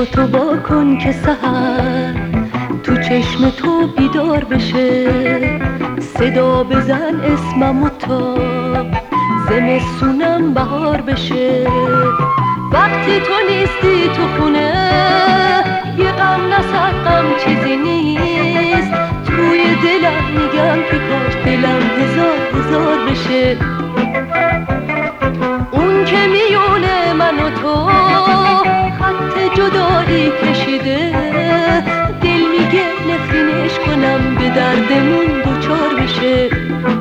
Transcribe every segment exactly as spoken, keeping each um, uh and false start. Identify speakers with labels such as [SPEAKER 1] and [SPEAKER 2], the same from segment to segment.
[SPEAKER 1] چشماتو با کن که سحر تو چشم تو بیدار بشه، صدا بزن اسممو تا زمستونم بهار بشه. وقتی تو نیستی تو خونه یه غم نصد غم چیزی نیست، توی دلم میگم که کاش دلم هزار هزار بشه. اون که میونه من و تو خط جدایی کشیده، دل میگه نفرینش کنم به دردمون دوچار بشه.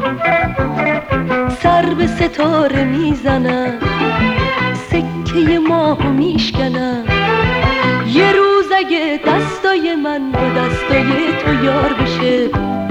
[SPEAKER 1] سر به ستاره میزنم، سکه ماهو میشکنم، یه روز اگه دستای من با دستای تو یار بشه.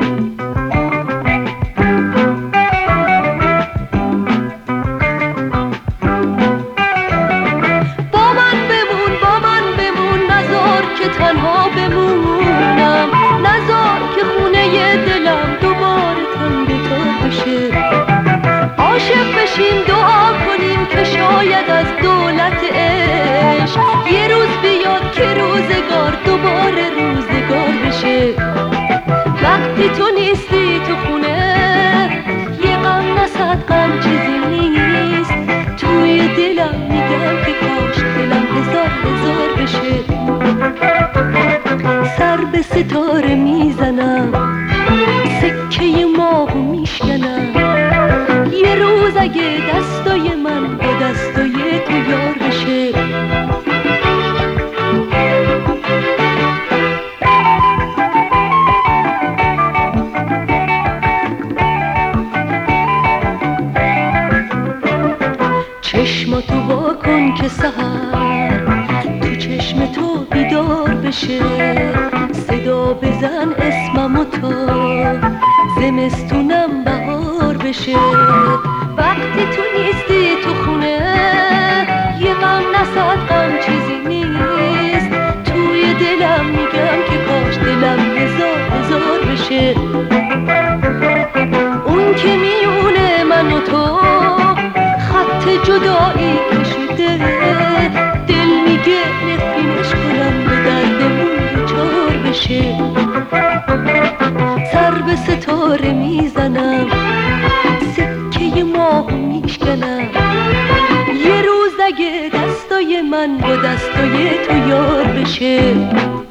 [SPEAKER 1] با من بمون با من بمون، نذار که تنها بمونم، نذار که خونه دلم دوباره تن به تار بشه. عاشق بشیم دعا کنیم که شاید از دولت عشق یه روز بیاد که روزگار دوباره روزگار بشه. وقتی تو نیستی تو خونه یه غم نصد غم چیزی نیست، توی دلم میگم که کاش دلم هزار هزار بشه. سر به ستاره میزنم، سکه ماهو میشکنم، یه روز اگه دستای من با دستای تو یار بشه. چشماتو وا کن که سحر تو چشم تو بیدار بشه، صدا بزن اسممو تا زمستونم بهار بشه. وقتی تو نیستی تو خونه یه غم نصد غم چیزی نیست، توی دلم میگم که کاش دلم هزار هزار بشه. اون که میونه من و تو خط جدایی کشیده، دل میگه نفرینش کنم به دردمون دوچار بشه. سر به ستاره میزنم، سکه ماهو میشکنم، یه روز اگه دستای من با دستای تو یار بشه.